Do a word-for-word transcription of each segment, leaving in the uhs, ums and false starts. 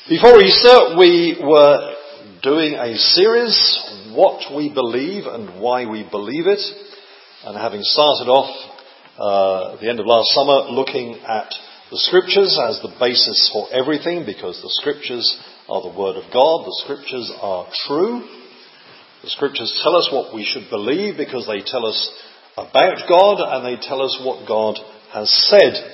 Before Easter, we were doing a series, What We Believe and Why We Believe It. And having started off uh, at the end of last summer looking at the Scriptures as the basis for everything, because the Scriptures are the Word of God, the Scriptures are true. The Scriptures tell us what we should believe because they tell us about God and they tell us what God has said.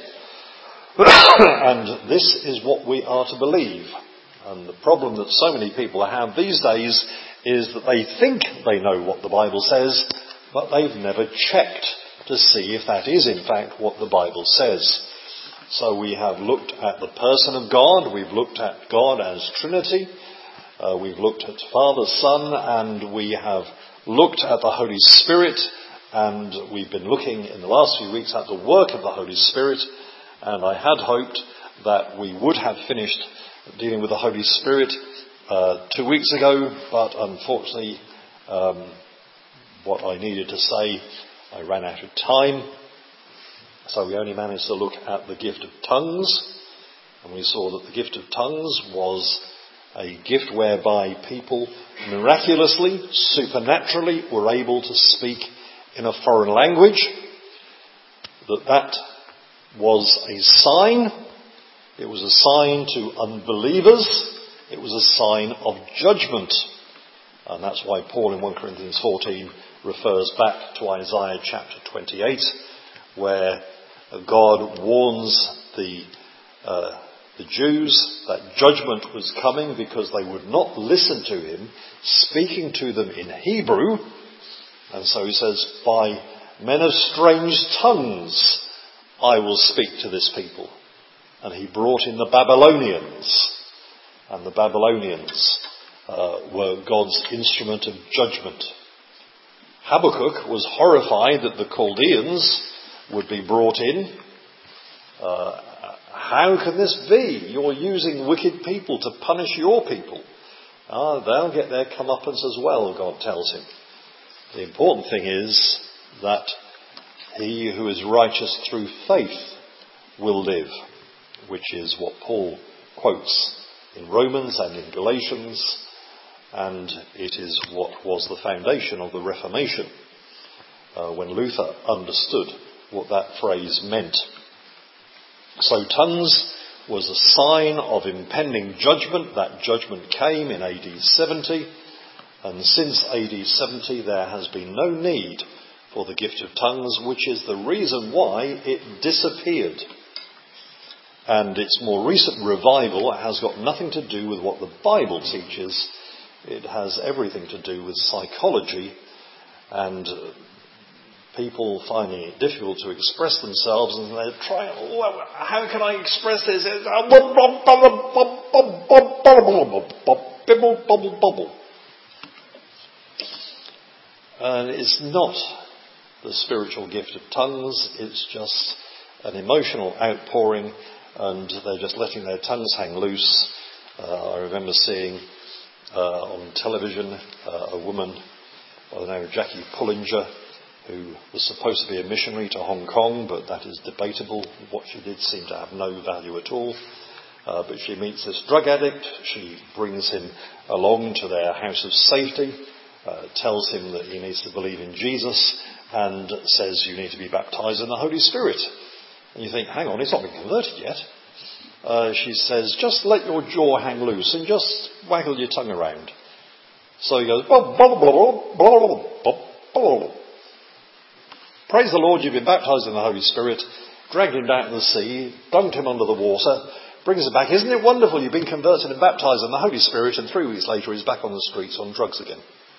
And this is what we are to believe. And the problem that so many people have these days is that they think they know what the Bible says, but they've never checked to see if that is in fact what the Bible says. So we have looked at the person of God, we've looked at God as Trinity, uh, we've looked at Father, Son, and we have looked at the Holy Spirit, and we've been looking in the last few weeks at the work of the Holy Spirit. And I had hoped that we would have finished dealing with the Holy Spirit uh, two weeks ago, but unfortunately um, what I needed to say, I ran out of time. So we only managed to look at the gift of tongues, and we saw that the gift of tongues was a gift whereby people miraculously, supernaturally were able to speak in a foreign language, that that was a sign. It was a sign to unbelievers. It was a sign of judgment. And that's why Paul in First Corinthians fourteen refers back to Isaiah chapter twenty-eight, where God warns the uh, the Jews that judgment was coming because they would not listen to him, speaking to them in Hebrew. And so he says, by men of strange tongues I will speak to this people. And he brought in the Babylonians. And the Babylonians uh, were God's instrument of judgment. Habakkuk was horrified that the Chaldeans would be brought in. Uh, how can this be? You're using wicked people to punish your people. Ah, they'll get their comeuppance as well, God tells him. The important thing is that he who is righteous through faith will live, which is what Paul quotes in Romans and in Galatians, and it is what was the foundation of the Reformation, uh, when Luther understood what that phrase meant. So tongues was a sign of impending judgment. That judgment came in A D seventy, and since A D seventy there has been no need for the gift of tongues, which is the reason why it disappeared. And its more recent revival has got nothing to do with what the Bible teaches. It has everything to do with psychology and people finding it difficult to express themselves, and they're trying, well, how can I express this? And it's not the spiritual gift of tongues, it's just an emotional outpouring, and they're just letting their tongues hang loose. Uh, I remember seeing uh, on television uh, a woman by the name of Jackie Pullinger, who was supposed to be a missionary to Hong Kong, but that is debatable. What she did seemed to have no value at all. Uh, but she meets this drug addict, she brings him along to their house of safety, uh, tells him that he needs to believe in Jesus, and says you need to be baptised in the Holy Spirit. And you think, hang on, he's not been converted yet. Uh, she says, just let your jaw hang loose and just waggle your tongue around. So he goes, blah, blah, blah, blah, blah, blah, blah. Praise the Lord, you've been baptised in the Holy Spirit, dragged him down to the sea, dunked him under the water, brings him back. Isn't it wonderful, you've been converted and baptised in the Holy Spirit, and three weeks later he's back on the streets on drugs again.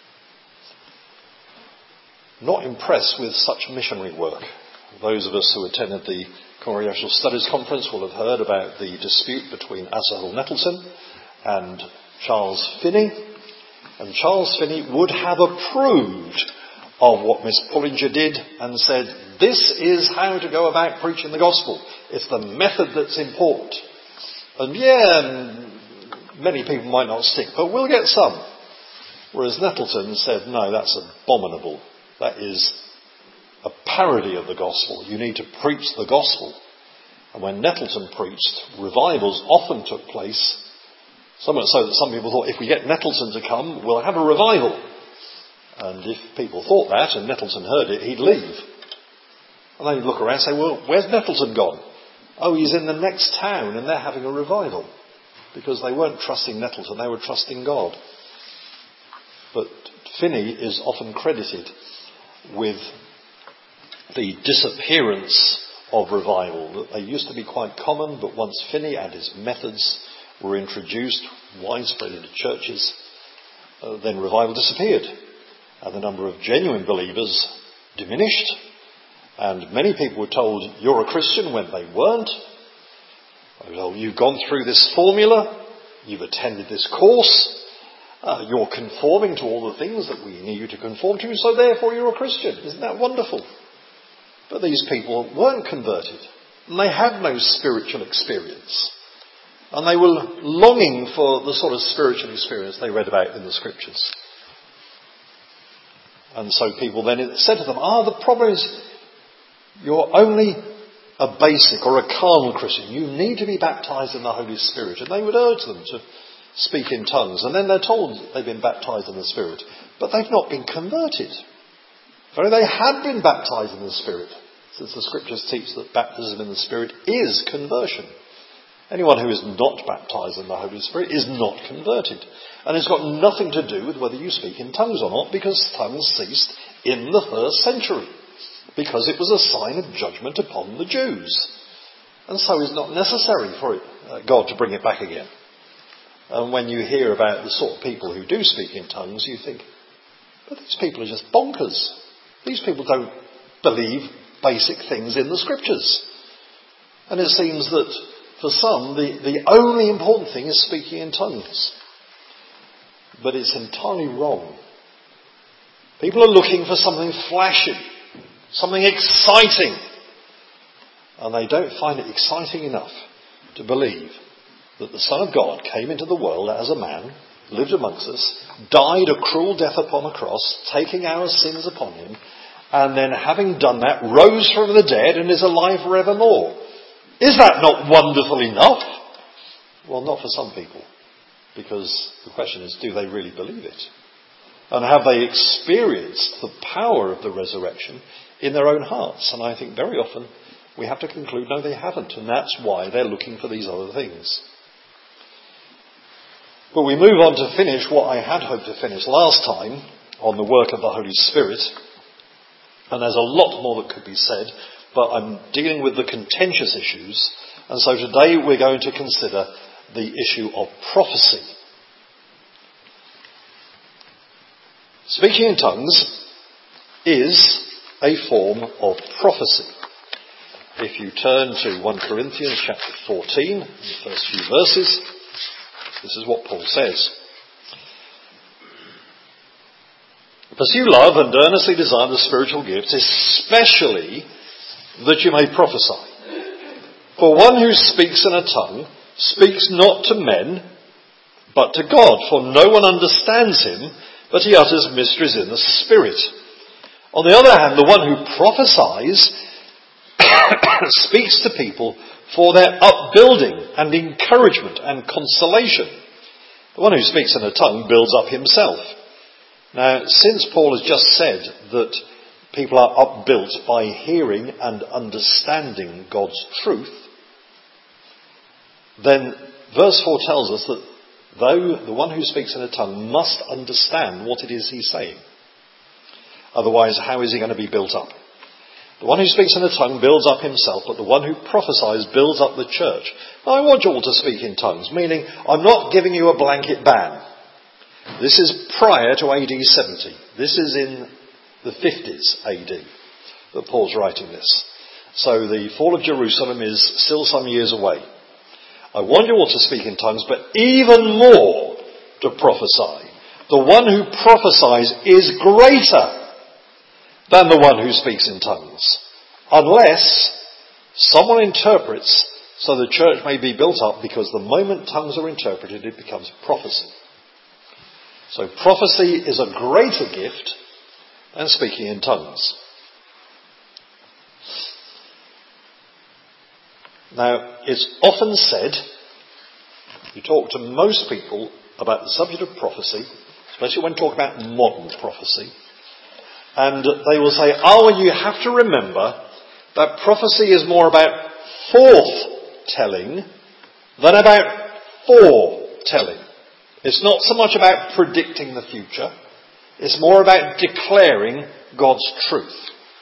Not impressed with such missionary work. Those of us who attended the Congregational Studies Conference will have heard about the dispute between Asahel Nettleton and Charles Finney. And Charles Finney would have approved of what Miss Pullinger did and said, this is how to go about preaching the gospel. It's the method that's important. And yeah, many people might not stick, but we'll get some. Whereas Nettleton said, no, that's abominable. That is a parody of the gospel. You need to preach the gospel. And when Nettleton preached, revivals often took place So much so that some people thought if we get Nettleton to come, we'll have a revival. And if people thought that and Nettleton heard it, he'd leave. And then you'd look around and say, well, where's Nettleton gone? Oh, he's in the next town and they're having a revival. Because they weren't trusting Nettleton, they were trusting God. But Finney is often credited with the disappearance of revival. They used to be quite common, but once Finney and his methods were introduced widespread into churches, uh, then revival disappeared. And the number of genuine believers diminished. And many people were told, you're a Christian, when they weren't. Well, you've gone through this formula, you've attended this course, uh, you're conforming to all the things that we need you to conform to, so therefore you're a Christian. Isn't that wonderful? But these people weren't converted, and they had no spiritual experience. And they were longing for the sort of spiritual experience they read about in the scriptures. And so people then said to them, ah, the problem is you're only a basic or a carnal Christian. You need to be baptised in the Holy Spirit. And they would urge them to speak in tongues. And then they're told they've been baptised in the Spirit. But they've not been converted. For they had been baptised in the Spirit, since the scriptures teach that baptism in the Spirit is conversion. Anyone who is not baptised in the Holy Spirit is not converted. And it's got nothing to do with whether you speak in tongues or not, because tongues ceased in the first century. Because it was a sign of judgment upon the Jews. And so it's not necessary for it, uh, God to bring it back again. And when you hear about the sort of people who do speak in tongues, you think, but these people are just bonkers. These people don't believe basic things in the scriptures. And it seems that for some, the, the only important thing is speaking in tongues. But it's entirely wrong. People are looking for something flashy, something exciting. And they don't find it exciting enough to believe that the Son of God came into the world as a man, lived amongst us, died a cruel death upon a cross, taking our sins upon him, and then having done that, rose from the dead and is alive forevermore. Is that not wonderful enough? Well, not for some people. Because the question is, do they really believe it? And have they experienced the power of the resurrection in their own hearts? And I think very often we have to conclude, no, they haven't. And that's why they're looking for these other things. But we move on to finish what I had hoped to finish last time on the work of the Holy Spirit. And there's a lot more that could be said, but I'm dealing with the contentious issues. And so today we're going to consider the issue of prophecy. Speaking in tongues is a form of prophecy. If you turn to First Corinthians chapter fourteen, the first few verses, this is what Paul says. Pursue love and earnestly desire the spiritual gifts, especially that you may prophesy. For one who speaks in a tongue speaks not to men, but to God, for no one understands him, but he utters mysteries in the Spirit. On the other hand, the one who prophesies speaks to people for their upbuilding and encouragement and consolation. The one who speaks in a tongue builds up himself. Now, since Paul has just said that people are upbuilt by hearing and understanding God's truth, then verse four tells us that though the one who speaks in a tongue must understand what it is he's saying. Otherwise, how is he going to be built up? The one who speaks in a tongue builds up himself, but the one who prophesies builds up the church. Now, I want you all to speak in tongues, meaning I'm not giving you a blanket ban. This is prior to A D seventy. This is in the fifties A D that Paul's writing this. So the fall of Jerusalem is still some years away. I want you all to speak in tongues, but even more to prophesy. The one who prophesies is greater than the one who speaks in tongues, unless someone interprets so the church may be built up, because the moment tongues are interpreted, it becomes prophecy. So prophecy is a greater gift than speaking in tongues. Now, it's often said You talk to most people about the subject of prophecy, especially when talking about modern prophecy, and they will say, oh, well, you have to remember that prophecy is more about forth-telling than about foretelling. It's not so much about predicting the future. It's more about declaring God's truth.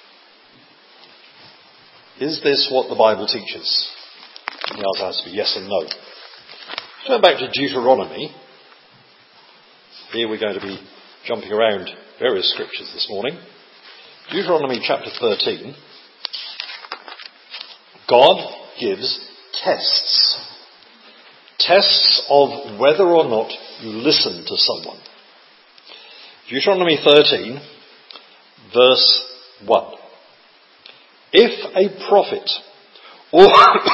Is this what the Bible teaches? The answer has to be yes and no. Turn back to Deuteronomy. Here we're going to be jumping around various scriptures this morning. Deuteronomy chapter thirteen. God gives tests. Tests of whether or not you listen to someone. Deuteronomy thirteen, verse one. If a prophet or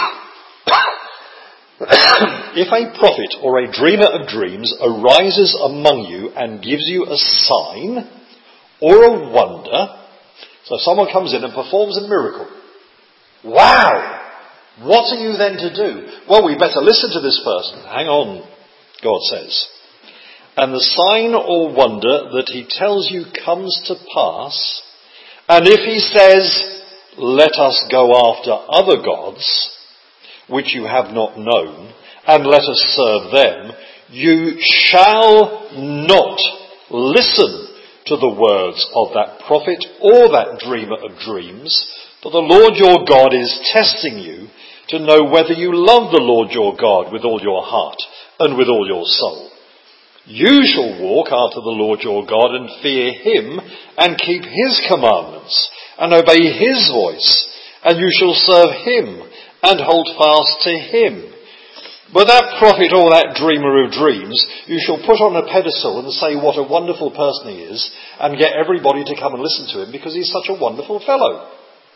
if a prophet or a dreamer of dreams arises among you and gives you a sign or a wonder, so someone comes in and performs a miracle. Wow! What are you then to do? Well, we better listen to this person. Hang on, God says. And the sign or wonder that he tells you comes to pass, and if he says, let us go after other gods, which you have not known, and let us serve them, you shall not listen to the words of that prophet or that dreamer of dreams, for the Lord your God is testing you to know whether you love the Lord your God with all your heart and with all your soul. You shall walk after the Lord your God and fear him and keep his commandments and obey his voice, and you shall serve him and hold fast to him. But that prophet or that dreamer of dreams you shall put on a pedestal and say what a wonderful person he is, and get everybody to come and listen to him because he's such a wonderful fellow.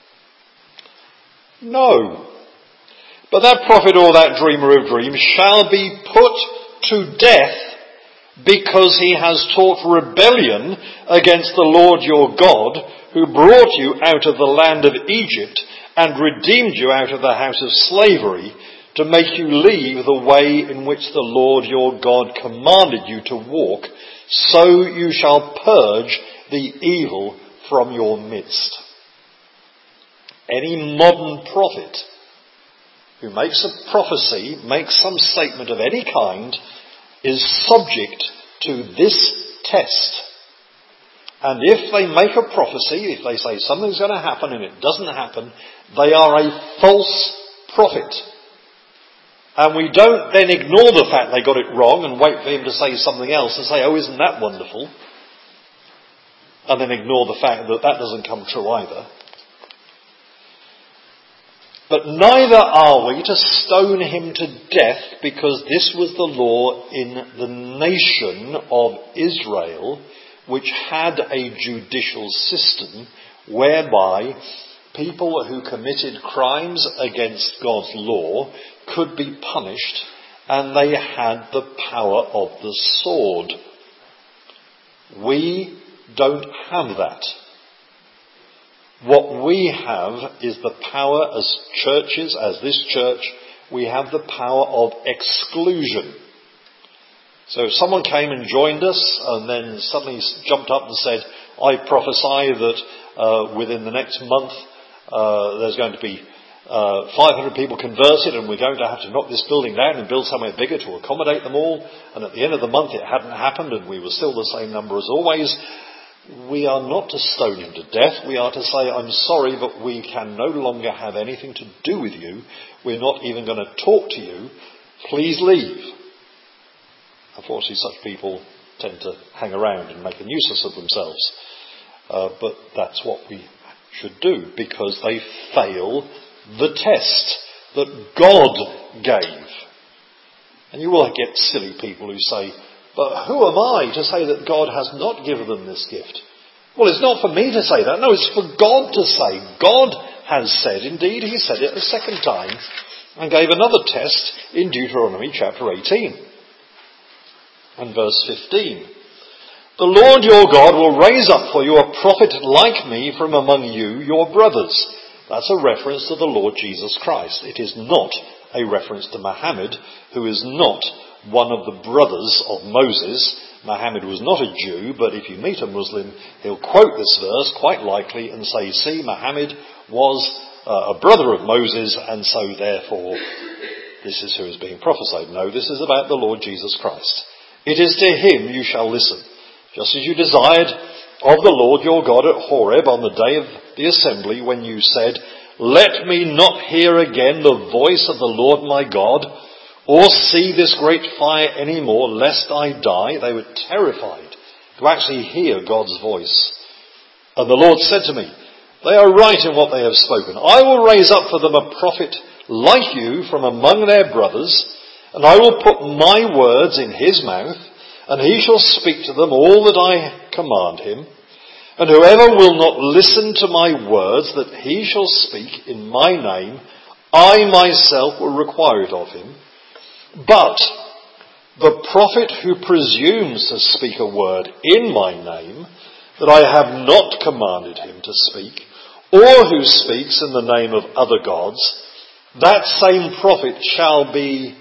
No. But that prophet or that dreamer of dreams shall be put to death because he has taught rebellion against the Lord your God, who brought you out of the land of Egypt and redeemed you out of the house of slavery, to make you leave the way in which the Lord your God commanded you to walk, so you shall purge the evil from your midst. Any modern prophet who makes a prophecy, makes some statement of any kind, is subject to this test. And if they make a prophecy, if they say something's going to happen and it doesn't happen, they are a false prophet. And we don't then ignore the fact they got it wrong and wait for him to say something else and say, oh, isn't that wonderful? And then ignore the fact that that doesn't come true either. But neither are we to stone him to death, because this was the law in the nation of Israel, which had a judicial system whereby people who committed crimes against God's law could be punished, and they had the power of the sword. We don't have that. What we have is the power as churches, as this church, we have the power of exclusion. So if someone came and joined us and then suddenly jumped up and said, I prophesy that uh, within the next month uh, there's going to be uh, five hundred people converted and we're going to have to knock this building down and build somewhere bigger to accommodate them all, and at the end of the month it hadn't happened and we were still the same number as always, we are not to stone him to death. We are to say, I'm sorry, but we can no longer have anything to do with you. We're not even going to talk to you. Please leave. Unfortunately, such people tend to hang around and make a nuisance of themselves. Uh, but that's what we should do, because they fail the test that God gave. And you will get silly people who say, but who am I to say that God has not given them this gift? Well, it's not for me to say that. No, it's for God to say. God has said, indeed, he said it a second time, and gave another test in Deuteronomy chapter eighteen. And verse fifteen. The Lord your God will raise up for you a prophet like me from among you, your brothers. That's a reference to the Lord Jesus Christ. It is not a reference to Muhammad, who is not one of the brothers of Moses. Muhammad was not a Jew, but if you meet a Muslim, he'll quote this verse quite likely and say, see, Muhammad was uh, a brother of Moses, and so therefore this is who is being prophesied. No, this is about the Lord Jesus Christ. It is to him you shall listen, just as you desired of the Lord your God at Horeb on the day of the assembly, when you said, let me not hear again the voice of the Lord my God, or see this great fire any more, lest I die. They were terrified to actually hear God's voice. And the Lord said to me, they are right in what they have spoken. I will raise up for them a prophet like you from among their brothers, and I will put my words in his mouth, and he shall speak to them all that I command him. And whoever will not listen to my words that he shall speak in my name, I myself will require it of him. But the prophet who presumes to speak a word in my name that I have not commanded him to speak, or who speaks in the name of other gods, that same prophet shall be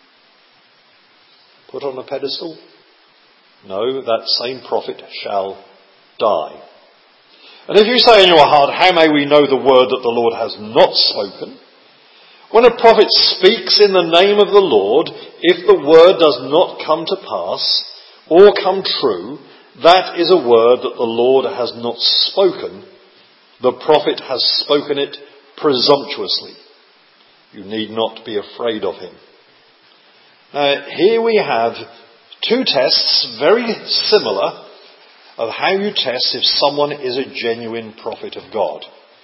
put on a pedestal? No, that same prophet shall die. And if you say in your heart, how may we know the word that the Lord has not spoken? When a prophet speaks in the name of the Lord, if the word does not come to pass or come true, that is a word that the Lord has not spoken. The prophet has spoken it presumptuously. You need not be afraid of him. Now, here we have two tests, very similar, of how you test if someone is a genuine prophet of God.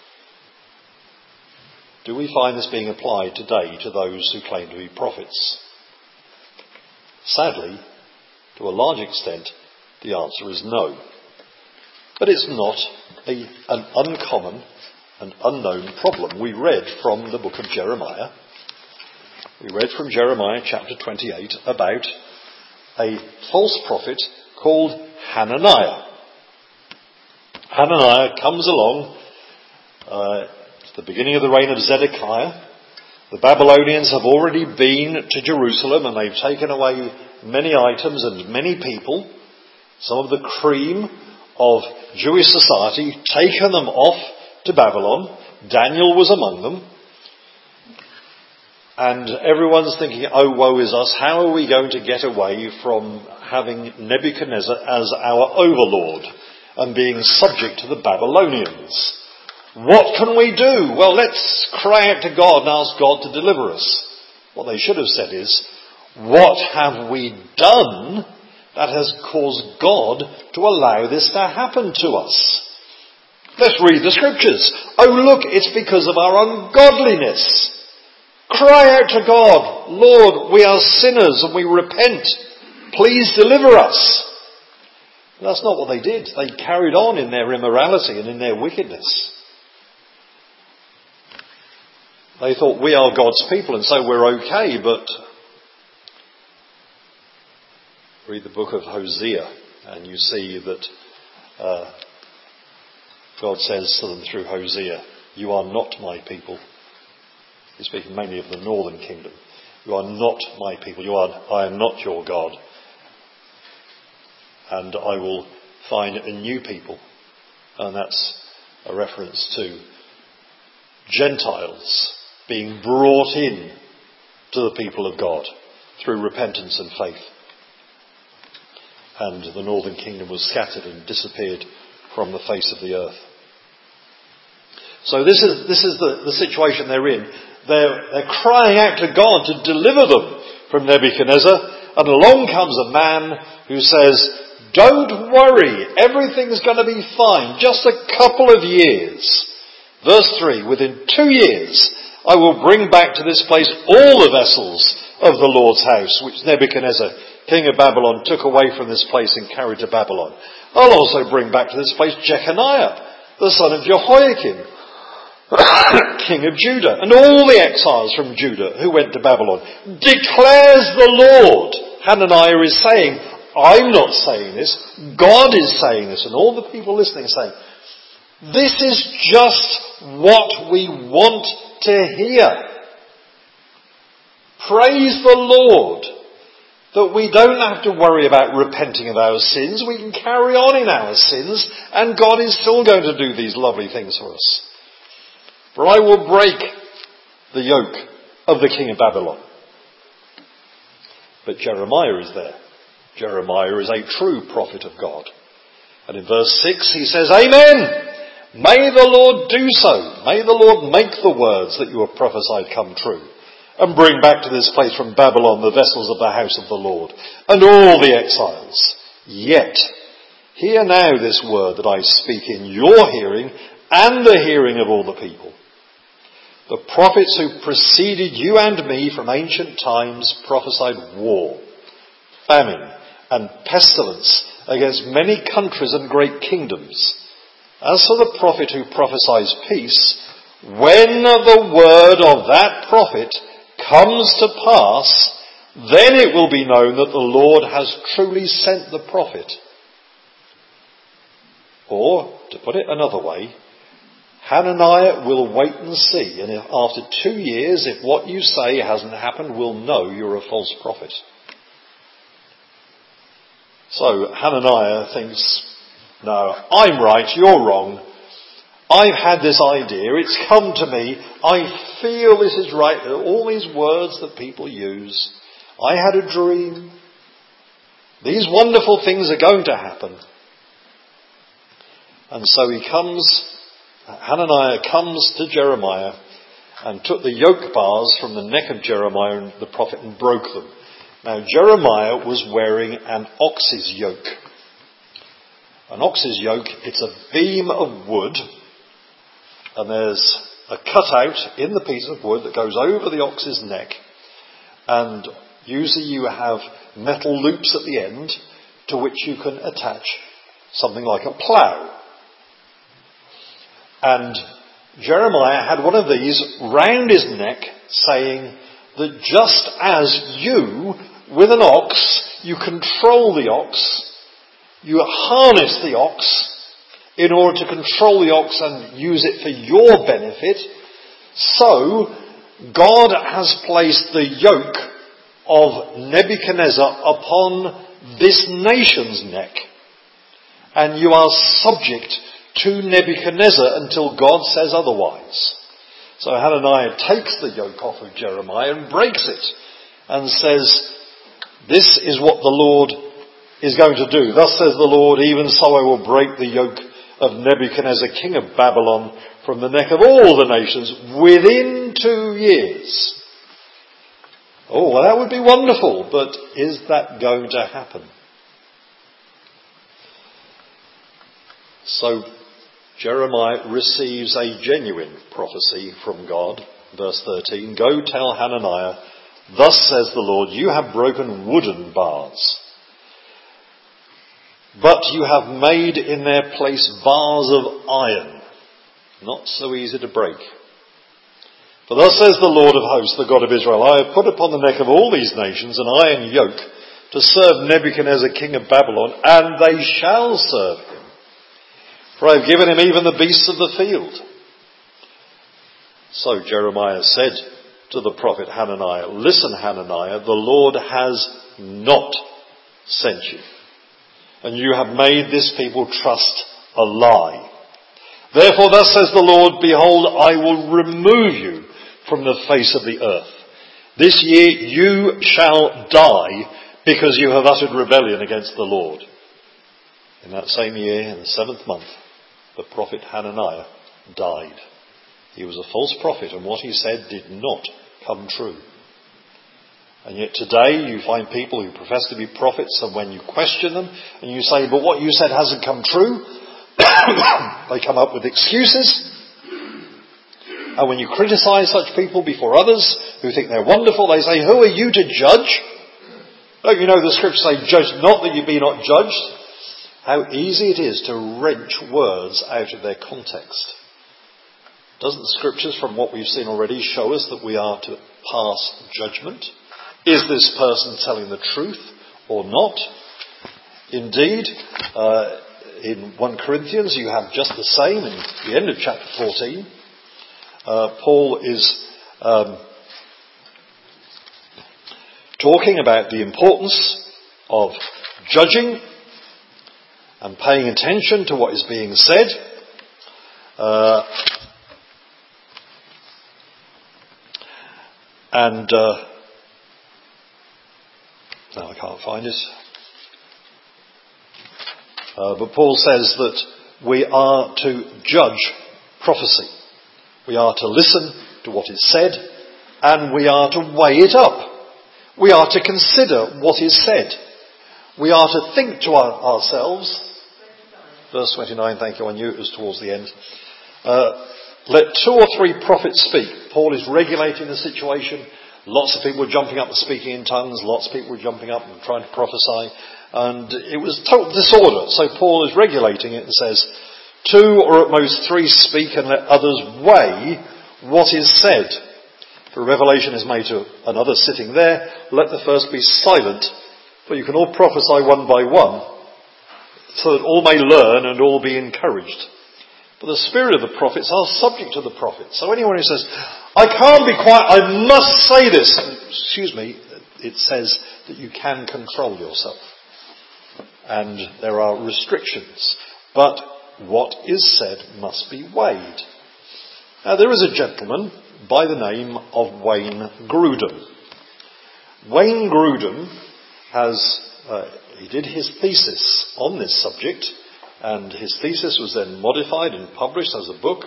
Do we find this being applied today to those who claim to be prophets? Sadly, to a large extent, the answer is no. But it's not a, an uncommon and unknown problem. We read from the book of Jeremiah. We read from Jeremiah chapter twenty-eight about a false prophet called Hananiah. Hananiah comes along uh, at the beginning of the reign of Zedekiah. The Babylonians have already been to Jerusalem and they've taken away many items and many people, some of the cream of Jewish society, taken them off to Babylon. Daniel was among them. And everyone's thinking, oh, woe is us, how are we going to get away from having Nebuchadnezzar as our overlord and being subject to the Babylonians? What can we do? Well, let's cry out to God and ask God to deliver us. What they should have said is, what have we done that has caused God to allow this to happen to us? Let's read the scriptures. Oh, look, it's because of our ungodliness. Cry out to God, Lord, we are sinners and we repent. Please deliver us. That's not what they did. They carried on in their immorality and in their wickedness. They thought we are God's people and so we're okay, but read the book of Hosea and you see that uh, God says to them through Hosea, you are not my people. He's speaking mainly of the northern kingdom. You are not my people. You are, I am not your God. And I will find a new people. And that's a reference to Gentiles being brought in to the people of God through repentance and faith. And the northern kingdom was scattered and disappeared from the face of the earth. So this is, this is the, the situation they're in. They're, they're crying out to God to deliver them from Nebuchadnezzar. And along comes a man who says, don't worry, everything's going to be fine. Just a couple of years. Verse three, within two years, I will bring back to this place all the vessels of the Lord's house, which Nebuchadnezzar, king of Babylon, took away from this place and carried to Babylon. I'll also bring back to this place Jeconiah, the son of Jehoiakim, king of Judah, and all the exiles from Judah who went to Babylon. Declares the Lord. Hananiah is saying, I'm not saying this, God is saying this, and all the people listening are saying, this is just what we want to hear. Praise the Lord. that we don't have to worry about repenting of our sins. We can carry on in our sins, and God is still going to do these lovely things for us. For I will break the yoke of the king of Babylon. But Jeremiah is there. Jeremiah is a true prophet of God. And in verse six he says, Amen! May the Lord do so. May the Lord make the words that you have prophesied come true, and bring back to this place from Babylon the vessels of the house of the Lord, and all the exiles. Yet, hear now this word that I speak in your hearing, and the hearing of all the people. The prophets who preceded you and me from ancient times prophesied war, famine, and pestilence against many countries and great kingdoms. As for the prophet who prophesies peace, when the word of that prophet comes to pass, then it will be known that the Lord has truly sent the prophet. Or, to put it another way, Hananiah will wait and see, and if after two years, if what you say hasn't happened, we'll know you're a false prophet. So Hananiah thinks, no, I'm right, you're wrong. I've had this idea, it's come to me, I feel this is right. All these words that people use. I had a dream. These wonderful things are going to happen. And so he comes, Hananiah comes to Jeremiah and took the yoke bars from the neck of Jeremiah and the prophet and broke them. Now Jeremiah was wearing an ox's yoke. An ox's yoke, it's a beam of wood, and there's a cutout in the piece of wood that goes over the ox's neck, and usually you have metal loops at the end to which you can attach something like a plough. And Jeremiah had one of these round his neck, saying that just as you, with an ox, you control the ox, you harness the ox in order to control the ox and use it for your benefit, so God has placed the yoke of Nebuchadnezzar upon this nation's neck, and you are subject to Nebuchadnezzar until God says otherwise. So Hananiah takes the yoke off of Jeremiah and breaks it and says, this is what the Lord is going to do. Thus says the Lord, even so I will break the yoke of Nebuchadnezzar, king of Babylon, from the neck of all the nations within two years. Oh, well, that would be wonderful, but is that going to happen? So Jeremiah receives a genuine prophecy from God. Verse thirteen, go tell Hananiah, thus says the Lord, you have broken wooden bars, but you have made in their place bars of iron, not so easy to break. For thus says the Lord of hosts, the God of Israel, I have put upon the neck of all these nations an iron yoke to serve Nebuchadnezzar king of Babylon, and they shall serve him. For I have given him even the beasts of the field. So Jeremiah said to the prophet Hananiah, listen, Hananiah, the Lord has not sent you, and you have made this people trust a lie. Therefore thus says the Lord, behold, I will remove you from the face of the earth. This year you shall die, because you have uttered rebellion against the Lord. In that same year, in the seventh month, the prophet Hananiah died. He was a false prophet, and what he said did not come true. And yet today you find people who profess to be prophets, and when you question them and you say, but what you said hasn't come true, they come up with excuses. And when you criticise such people before others who think they're wonderful, they say, who are you to judge? Don't you know the scriptures say, judge not that you be not judged? How easy it is to wrench words out of their context. Doesn't the scriptures, from what we've seen already, show us that we are to pass judgment? Is this person telling the truth or not? Indeed, uh, in First Corinthians you have just the same. In the end of chapter fourteen, uh, Paul is um, talking about the importance of judging and paying attention to what is being said. Uh, and uh, no, I can't find it. Uh, but Paul says that we are to judge prophecy. We are to listen to what is said, and we are to weigh it up. We are to consider what is said. We are to think to our, ourselves, verse twenty-nine, thank you, I knew it was towards the end. Uh, let two or three prophets speak. Paul is regulating the situation. Lots of people were jumping up and speaking in tongues. Lots of people were jumping up and trying to prophesy. And it was total disorder. So Paul is regulating it and says, two or at most three speak, and let others weigh what is said. For a revelation is made to another sitting there. Let the first be silent, for you can all prophesy one by one, so that all may learn and all be encouraged. But the spirit of the prophets are subject to the prophets. So anyone who says, I can't be quiet, I must say this. Excuse me, it says that you can control yourself. And there are restrictions. But what is said must be weighed. Now there is a gentleman by the name of Wayne Grudem. Wayne Grudem has, uh, he did his thesis on this subject, and his thesis was then modified and published as a book.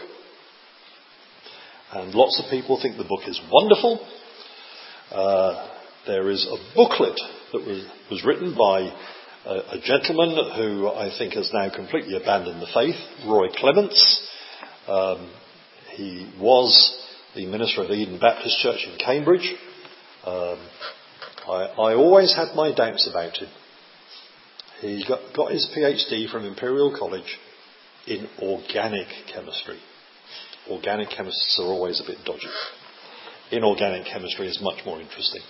And lots of people think the book is wonderful. Uh, there is a booklet that was, was written by a, a gentleman who I think has now completely abandoned the faith, Roy Clements. Um, he was the minister of Eden Baptist Church in Cambridge. Um, I, I always had my doubts about him. He got, got his PhD from Imperial College in organic chemistry. Organic chemists are always a bit dodgy. Inorganic chemistry is much more interesting.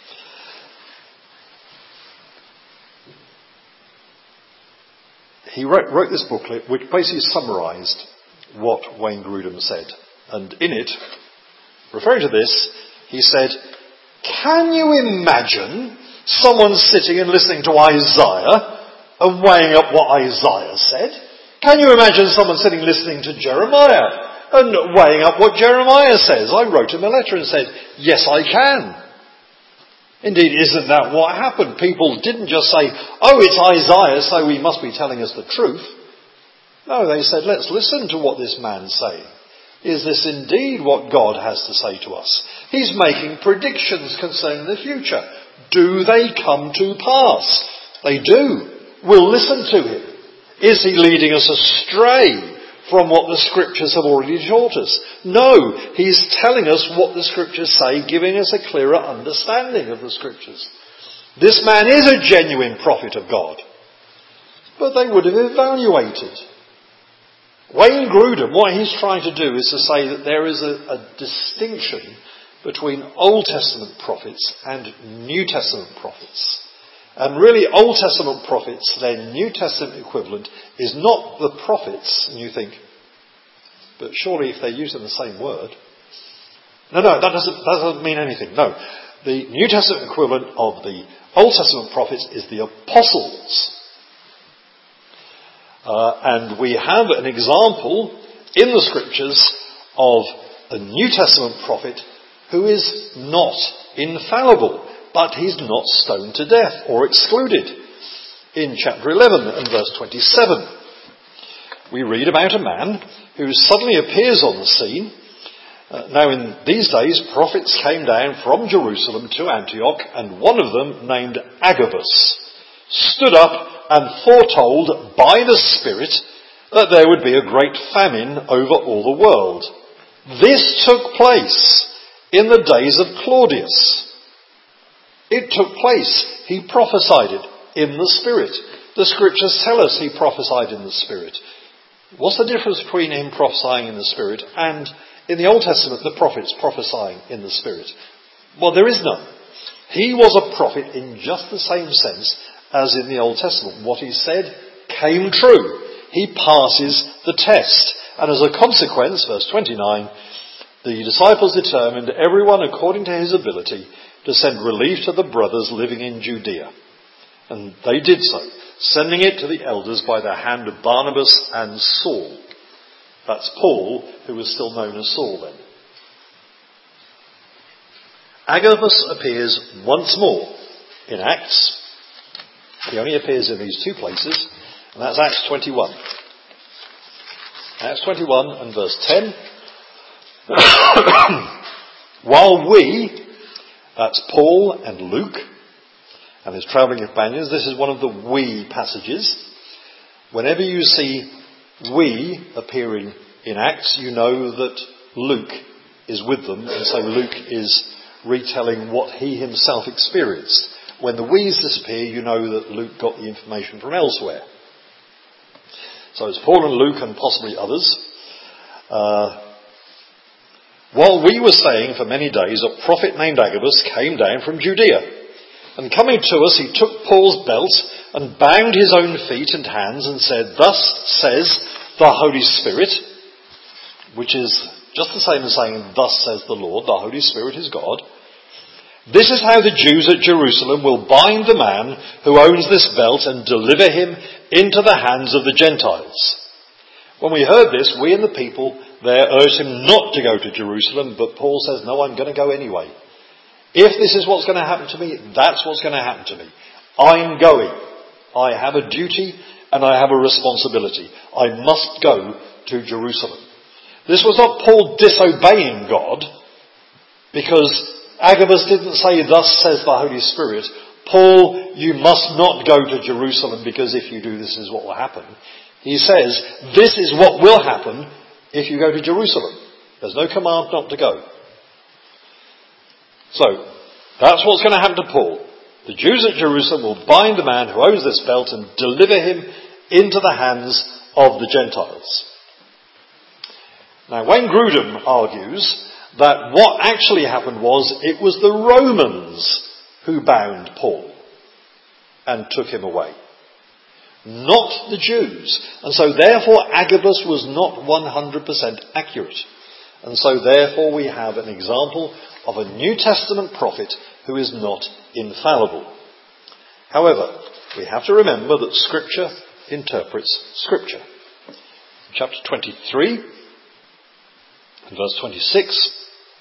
He wrote, wrote this booklet which basically summarised what Wayne Grudem said. And in it, referring to this, he said, can you imagine someone sitting and listening to Isaiah and weighing up what Isaiah said? Can you imagine someone sitting listening to Jeremiah and weighing up what Jeremiah says? I wrote him a letter and said, yes, I can. Indeed, isn't that what happened? People didn't just say, oh, it's Isaiah, so he must be telling us the truth. No, they said, let's listen to what this man's saying. Is this indeed what God has to say to us? He's making predictions concerning the future. Do they come to pass? They do. We'll listen to him. Is he leading us astray from what the scriptures have already taught us? No, he's telling us what the scriptures say, giving us a clearer understanding of the scriptures. This man is a genuine prophet of God. But they would have evaluated. Wayne Grudem, what he's trying to do is to say that there is a, a distinction between Old Testament prophets and New Testament prophets. And really, Old Testament prophets, their New Testament equivalent, is not the prophets. And you think, but surely if they're using the same word. No, no, that doesn't, that doesn't mean anything. No. The New Testament equivalent of the Old Testament prophets is the apostles. Uh, and we have an example in the scriptures of a New Testament prophet who is not infallible, but he's not stoned to death or excluded. In chapter eleven and verse twenty-seven, we read about a man who suddenly appears on the scene. Uh, now in these days, prophets came down from Jerusalem to Antioch, and one of them, named Agabus, stood up and foretold by the Spirit that there would be a great famine over all the world. This took place in the days of Claudius. It took place. He prophesied it in the Spirit. The scriptures tell us he prophesied in the Spirit. What's the difference between him prophesying in the Spirit and in the Old Testament the prophets prophesying in the Spirit? Well, there is none. He was a prophet in just the same sense as in the Old Testament. What he said came true. He passes the test. And as a consequence, verse twenty-nine, the disciples determined, everyone according to his ability, to send relief to the brothers living in Judea. And they did so, sending it to the elders by the hand of Barnabas and Saul. That's Paul, who was still known as Saul then. Agabus appears once more in Acts. He only appears in these two places, and that's Acts twenty-one. Acts twenty-one and verse ten. While we, that's Paul and Luke and his travelling companions, this is one of the we passages. Whenever you see we appearing in Acts, you know that Luke is with them, and so Luke is retelling what he himself experienced. When the we's disappear, you know that Luke got the information from elsewhere. So it's Paul and Luke and possibly others. Uh, while we were staying for many days, a prophet named Agabus came down from Judea. And coming to us, he took Paul's belt and bound his own feet and hands and said, "Thus says the Holy Spirit," which is just the same as saying, "Thus says the Lord." The Holy Spirit is God. "This is how the Jews at Jerusalem will bind the man who owns this belt and deliver him into the hands of the Gentiles." When we heard this, we and the people there urged him not to go to Jerusalem, but Paul says, "No, I'm going to go anyway. If this is what's going to happen to me, that's what's going to happen to me. I'm going. I have a duty and I have a responsibility. I must go to Jerusalem." This was not Paul disobeying God, because Agabus didn't say, "Thus says the Holy Spirit, Paul, you must not go to Jerusalem because if you do, this is what will happen." He says, this is what will happen if you go to Jerusalem. There's no command not to go. So, that's what's going to happen to Paul. The Jews at Jerusalem will bind the man who owns this belt and deliver him into the hands of the Gentiles. Now, Wayne Grudem argues that what actually happened was it was the Romans who bound Paul and took him away, not the Jews. And so therefore Agabus was not one hundred percent accurate. And so therefore we have an example of a New Testament prophet who is not infallible. However, we have to remember that Scripture interprets Scripture. Chapter twenty-three, and verse twenty-six,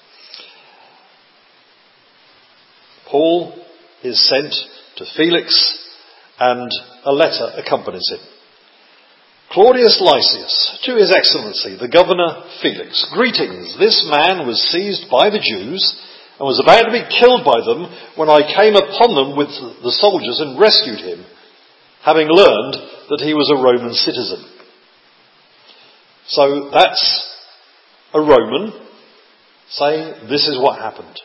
Paul is sent to Felix and a letter accompanies him. "Claudius Lysias, to His Excellency, the Governor Felix, greetings. This man was seized by the Jews and was about to be killed by them when I came upon them with the soldiers and rescued him, having learned that he was a Roman citizen." So that's a Roman saying this is what happened.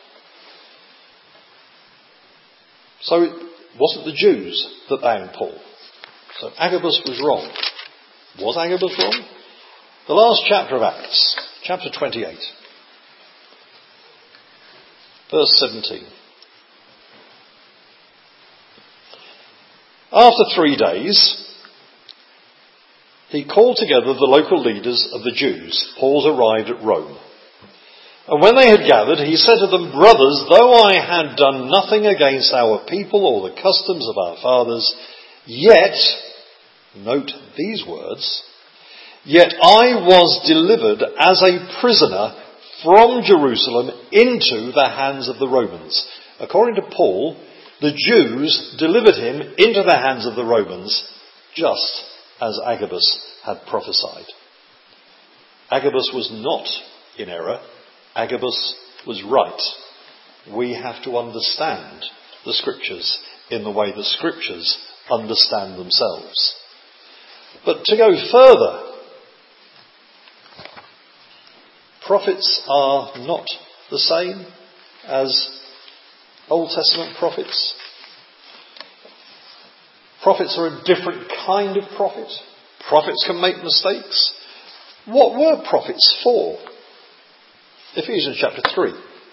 So it wasn't the Jews that bound Paul. So Agabus was wrong. Was Agabus wrong? The last chapter of Acts, chapter twenty-eight, verse seventeen. "After three days, he called together the local leaders of the Jews. Paul's arrived at Rome. And when they had gathered, he said to them, 'Brothers, though I had done nothing against our people or the customs of our fathers, yet,' note these words, 'yet I was delivered as a prisoner from Jerusalem into the hands of the Romans.'" According to Paul, the Jews delivered him into the hands of the Romans, just as Agabus had prophesied. Agabus was not in error. Agabus was right. We have to understand the Scriptures in the way the Scriptures understand themselves. But to go further, prophets are not the same as Old Testament prophets. Prophets are a different kind of prophet. Prophets can make mistakes. What were prophets for? Ephesians chapter three.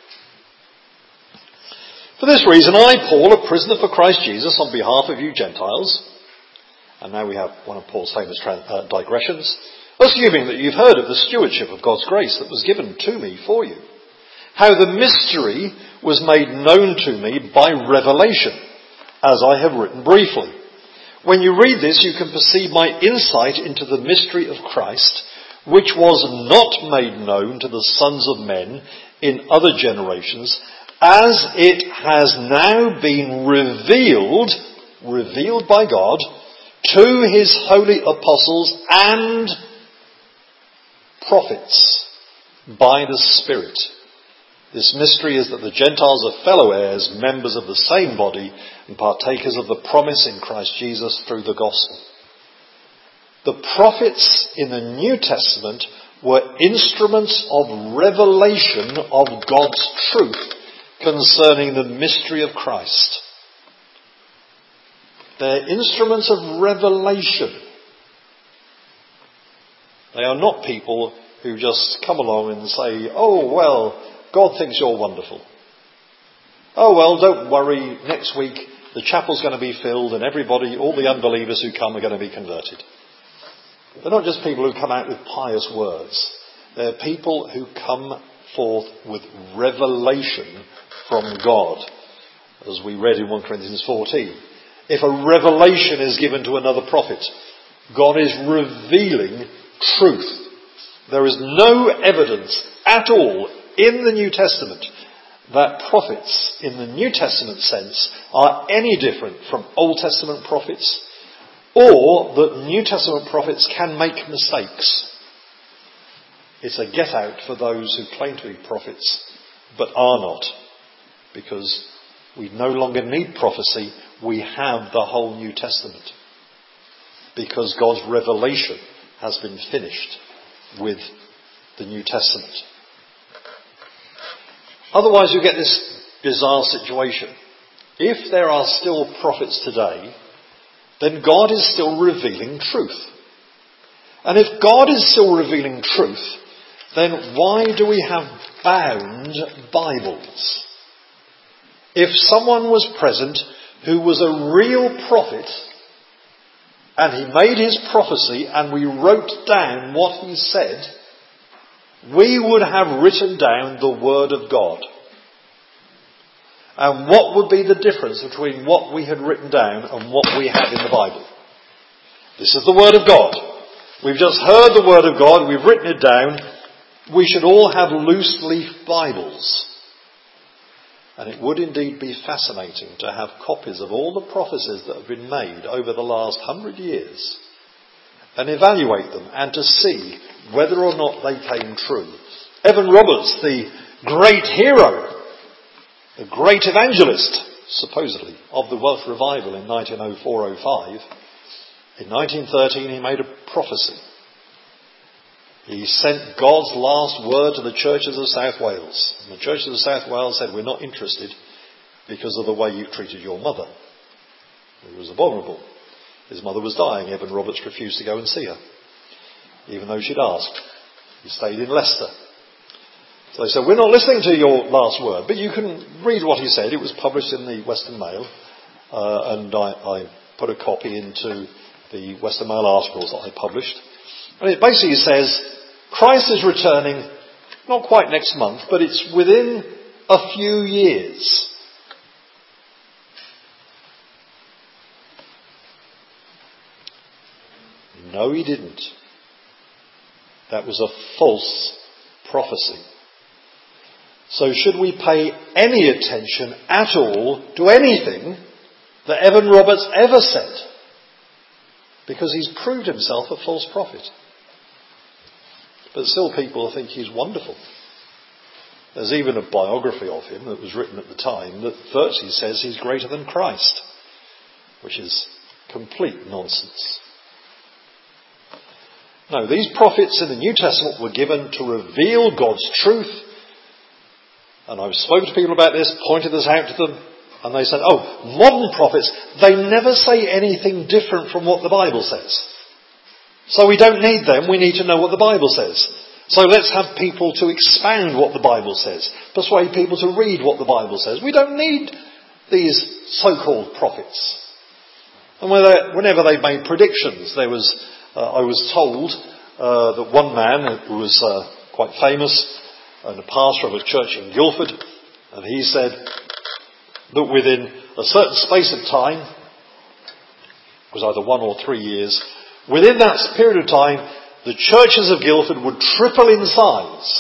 "For this reason I, Paul, a prisoner for Christ Jesus, on behalf of you Gentiles," and now we have one of Paul's famous uh, digressions, "assuming that you've heard of the stewardship of God's grace that was given to me for you, how the mystery was made known to me by revelation, as I have written briefly. When you read this, you can perceive my insight into the mystery of Christ, which was not made known to the sons of men in other generations, as it has now been revealed, revealed by God, to his holy apostles and prophets by the Spirit. This mystery is that the Gentiles are fellow heirs, members of the same body, and partakers of the promise in Christ Jesus through the gospel. The prophets in the New Testament were instruments of revelation of God's truth concerning the mystery of Christ. They're instruments of revelation. They are not people who just come along and say, oh, well, God thinks you're wonderful. Oh, well, don't worry, next week the chapel's going to be filled and everybody, all the unbelievers who come are going to be converted. They're not just people who come out with pious words. They're people who come forth with revelation from God, as we read in First Corinthians fourteen. If a revelation is given to another prophet, God is revealing truth. There is no evidence at all in the New Testament that prophets in the New Testament sense are any different from Old Testament prophets, or that New Testament prophets can make mistakes. It's a get out for those who claim to be prophets but are not, because we no longer need prophecy. We have the whole New Testament because God's revelation has been finished with the New Testament. Otherwise you get this bizarre situation. If there are still prophets today, then God is still revealing truth. And if God is still revealing truth, then why do we have bound Bibles? If someone was present who was a real prophet, and he made his prophecy and we wrote down what he said, we would have written down the Word of God. And what would be the difference between what we had written down and what we have in the Bible? This is the Word of God. We've just heard the Word of God, we've written it down. We should all have loose leaf Bibles. And it would indeed be fascinating to have copies of all the prophecies that have been made over the last hundred years and evaluate them and to see whether or not they came true. Evan Roberts, the great hero, the great evangelist, supposedly, of the Welsh revival in nineteen oh four oh five, in nineteen thirteen he made a prophecy. He sent God's last word to the churches of South Wales. And the churches of South Wales said, we're not interested because of the way you treated your mother. It was abominable. His mother was dying. Evan Roberts refused to go and see her, even though she'd asked. He stayed in Leicester. So they said, we're not listening to your last word, but you can read what he said. It was published in the Western Mail, uh, and I, I put a copy into the Western Mail articles that I published. And it basically says, Christ is returning, not quite next month, but it's within a few years. No, he didn't. That was a false prophecy. So should we pay any attention at all to anything that Evan Roberts ever said? Because he's proved himself a false prophet. But still people think he's wonderful. There's even a biography of him that was written at the time that virtually says he's greater than Christ, which is complete nonsense. No, these prophets in the New Testament were given to reveal God's truth. And I've spoken to people about this, pointed this out to them, and they said, oh, modern prophets, they never say anything different from what the Bible says. So we don't need them, we need to know what the Bible says. So let's have people to expound what the Bible says, persuade people to read what the Bible says. We don't need these so-called prophets. And whenever they made predictions, there was, uh, I was told uh, that one man who was uh, quite famous and a pastor of a church in Guildford, And he said that within a certain space of time, it was either one or three years, within that period of time, the churches of Guildford would triple in size.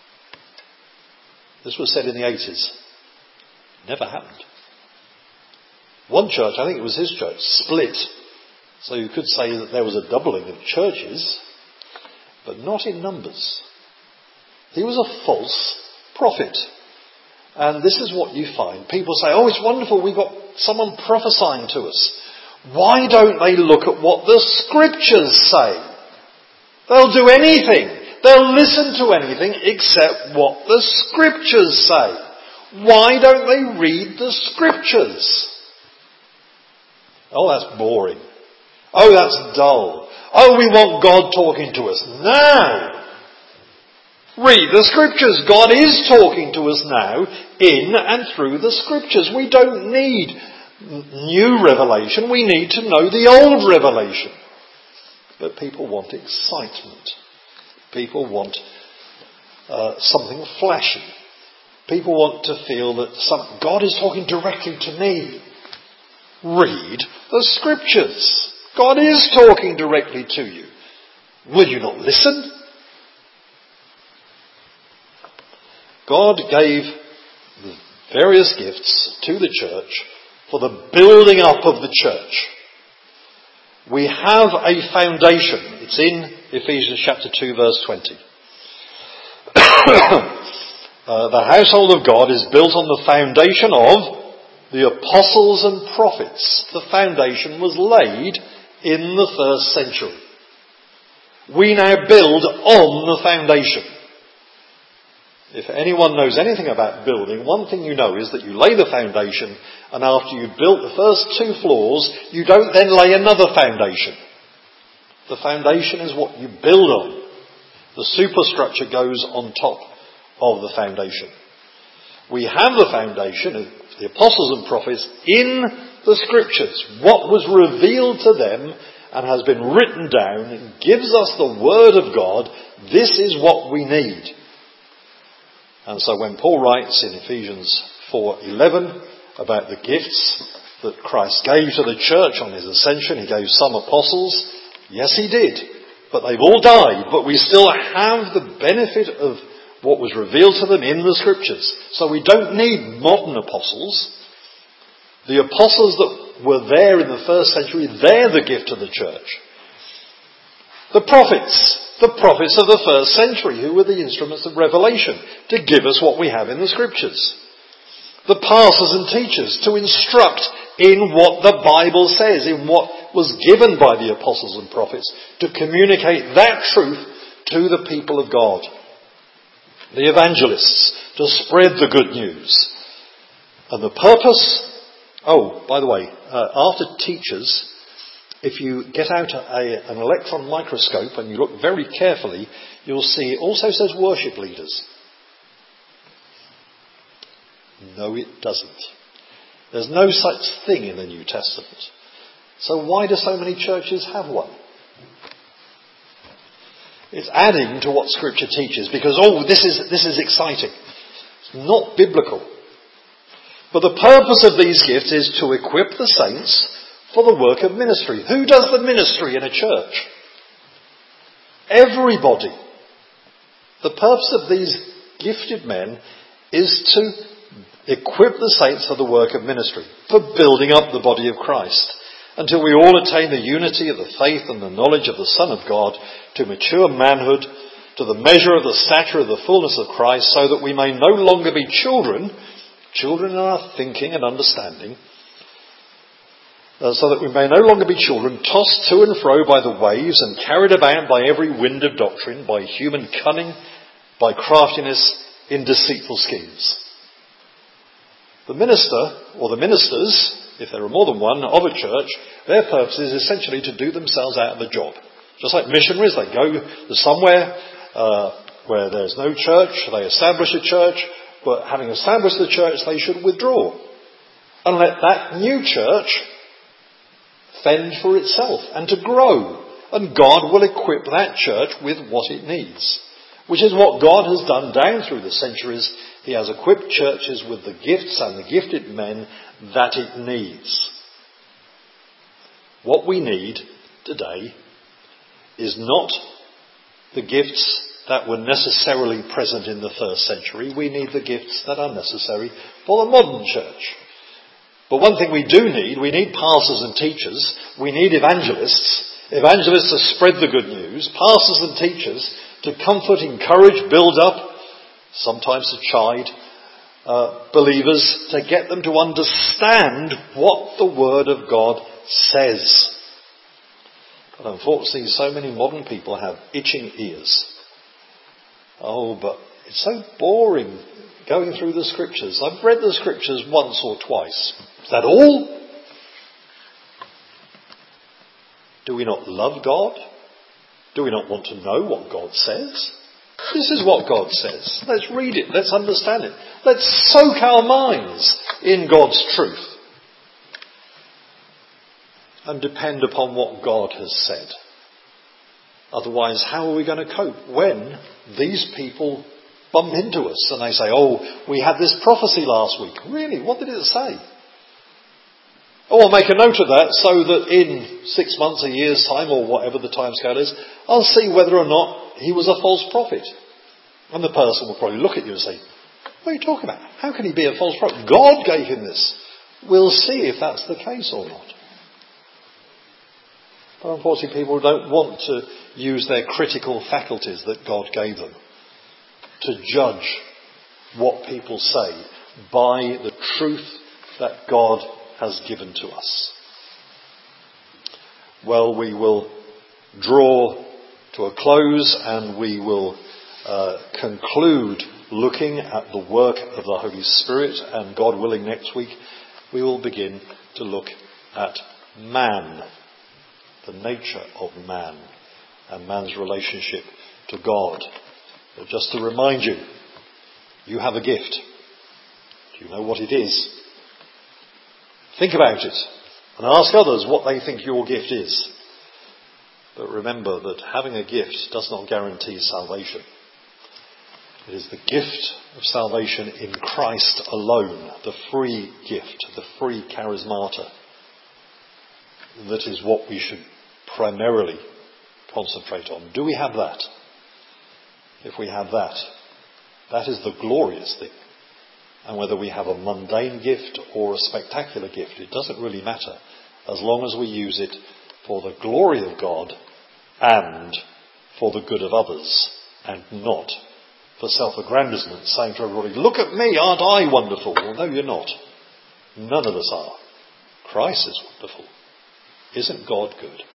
This was said in the eighties. Never happened. One church, I think it was his church, split. So you could say that there was a doubling of churches, but not in numbers. He was a false prophet. And this is what you find. People say, oh, it's wonderful, we've got someone prophesying to us. Why don't they look at what the scriptures say? They'll do anything. They'll listen to anything except what the scriptures say. Why don't they read the scriptures? Oh, that's boring. Oh, that's dull. Oh, we want God talking to us now. Read the scriptures. God is talking to us now in and through the scriptures. We don't need new revelation. We need to know the old revelation. But people want excitement. People want uh, something flashy. People want to feel that some, God is talking directly to me. Read the scriptures. God is talking directly to you. Will you not listen? God gave the various gifts to the church for the building up of the church. We have a foundation. It's in Ephesians chapter two verse twenty. uh, the household of God is built on the foundation of the apostles and prophets. The foundation was laid in the first century. We now build on the foundation. If anyone knows anything about building, one thing you know is that you lay the foundation, and after you've built the first two floors, you don't then lay another foundation. The foundation is what you build on. The superstructure goes on top of the foundation. We have the foundation of the apostles and prophets in the scriptures. What was revealed to them and has been written down and gives us the word of God. This is what we need. And so when Paul writes in Ephesians four eleven about the gifts that Christ gave to the church on his ascension, he gave some apostles. Yes, he did. But they've all died. But we still have the benefit of what was revealed to them in the scriptures. So we don't need modern apostles. The apostles that were there in the first century, they're the gift of the church. The prophets, the prophets of the first century, who were the instruments of revelation to give us what we have in the scriptures. The pastors and teachers to instruct in what the Bible says, in what was given by the apostles and prophets, to communicate that truth to the people of God. The evangelists to spread the good news. And the purpose, oh, by the way, uh, after teachers, if you get out a, an electron microscope and you look very carefully, you'll see it also says worship leaders. No, it doesn't. There's no such thing in the New Testament. So why do so many churches have one? It's adding to what Scripture teaches because, oh, this is, this is exciting. It's not biblical. But the purpose of these gifts is to equip the saints for the work of ministry. Who does the ministry in a church? Everybody. The purpose of these gifted men is to equip the saints for the work of ministry, for building up the body of Christ, until we all attain the unity of the faith and the knowledge of the Son of God, to mature manhood, to the measure of the stature of the fullness of Christ, so that we may no longer be children, children in our thinking and understanding, uh, so that we may no longer be children, tossed to and fro by the waves and carried about by every wind of doctrine, by human cunning, by craftiness in deceitful schemes. The minister, or the ministers, if there are more than one, of a church, their purpose is essentially to do themselves out of the job. Just like missionaries, they go to somewhere uh, where there's no church, they establish a church, but having established the church, they should withdraw. And let that new church fend for itself and to grow. And God will equip that church with what it needs. Which is what God has done down through the centuries. He has equipped churches with the gifts and the gifted men that it needs. What we need today is not the gifts that were necessarily present in the first century. We need the gifts that are necessary for the modern church. But one thing we do need, we need pastors and teachers. We need evangelists. Evangelists to spread the good news. Pastors and teachers to comfort, encourage, build up, sometimes to chide uh, believers, to get them to understand what the Word of God says. But unfortunately, so many modern people have itching ears. Oh, but it's so boring going through the Scriptures. I've read the Scriptures once or twice. Is that all? Do we not love God? Do we not want to know what God says? This is what God says. Let's read it. Let's understand it. Let's soak our minds in God's truth and depend upon what God has said. Otherwise, how are we going to cope when these people bump into us and they say, oh, we had this prophecy last week. Really? What did it say? Oh, I'll make a note of that so that in six months, a year's time, or whatever the timescale is, I'll see whether or not he was a false prophet. And the person will probably look at you and say, what are you talking about? How can he be a false prophet? God gave him this. We'll see if that's the case or not. But unfortunately, people don't want to use their critical faculties that God gave them to judge what people say by the truth that God has given to us. Well, we will draw to a close and we will uh, conclude looking at the work of the Holy Spirit, and God willing next week we will begin to look at man, the nature of man and man's relationship to God. But just to remind you, you have a gift. Do you know what it is? Think about it and ask others what they think your gift is. But remember that having a gift does not guarantee salvation. It is the gift of salvation in Christ alone, the free gift, the free charismata, that is what we should primarily concentrate on. Do we have that? If we have that, that is the glorious thing. And whether we have a mundane gift or a spectacular gift, it doesn't really matter, as long as we use it for the glory of God and for the good of others, and not for self-aggrandizement, saying to everybody, look at me, aren't I wonderful? Well, no, you're not. None of us are. Christ is wonderful. Isn't God good?